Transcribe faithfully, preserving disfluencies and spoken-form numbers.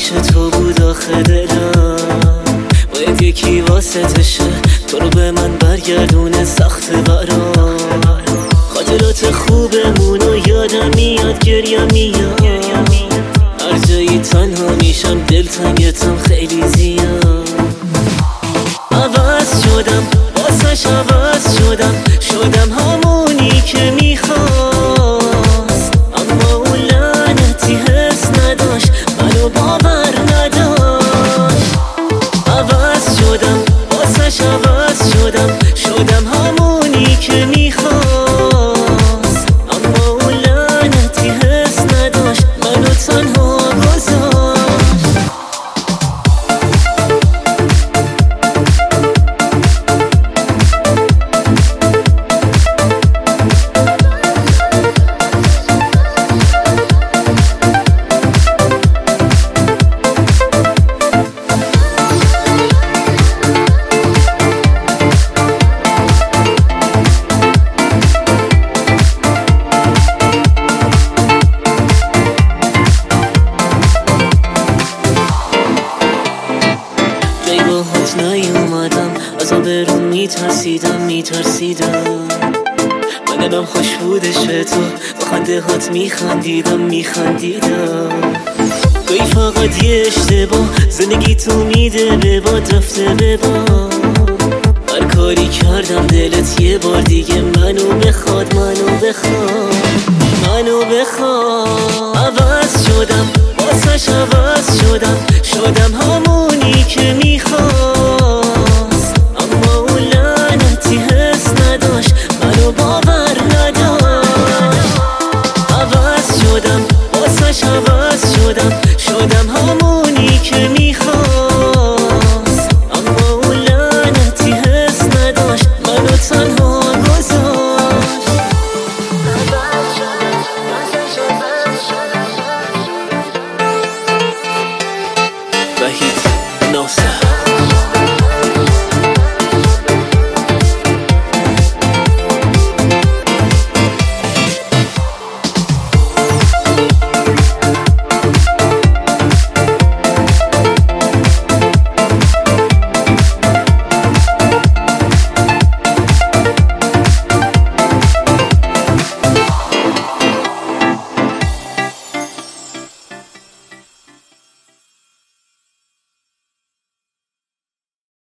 تو بود آخه دلم، باید یکی واسطشه تو رو به من برگردونه، سخت برام خاطرات خوبمونو یادم میاد، گریم میاد هر جایی تنها میشم، دلتنگتم خیلی زیاد. عوض شدم واسش عوض شدم، شدم همونی که میخواست، اما اون لعنتی حس نداشت، منو باور نداشت. عوض شدم واسش عوض شدم، شدم همونی که میخواست، اما اون لعنتی حس نداشت، منو تنها گذاشت. باهات نیومدم، از آبرون میترسیدم میترسیدم من دلم خوش بودش به تو، با خنده هات میخندیدم میخندیدم. گاهی فقط یه اشتباه زندگی تو میده به باد، رفته به باد. هر کاری کردم دلت یه بار دیگه منو بخواد، منو بخواد منو بخواد. عوض شدم واسش عوض شدم، شدم همونی که میخواست، اما اون لعنتی حس نداشت، منو باور نداشت. عوض شدم واسش عوض شدم، شدم همونی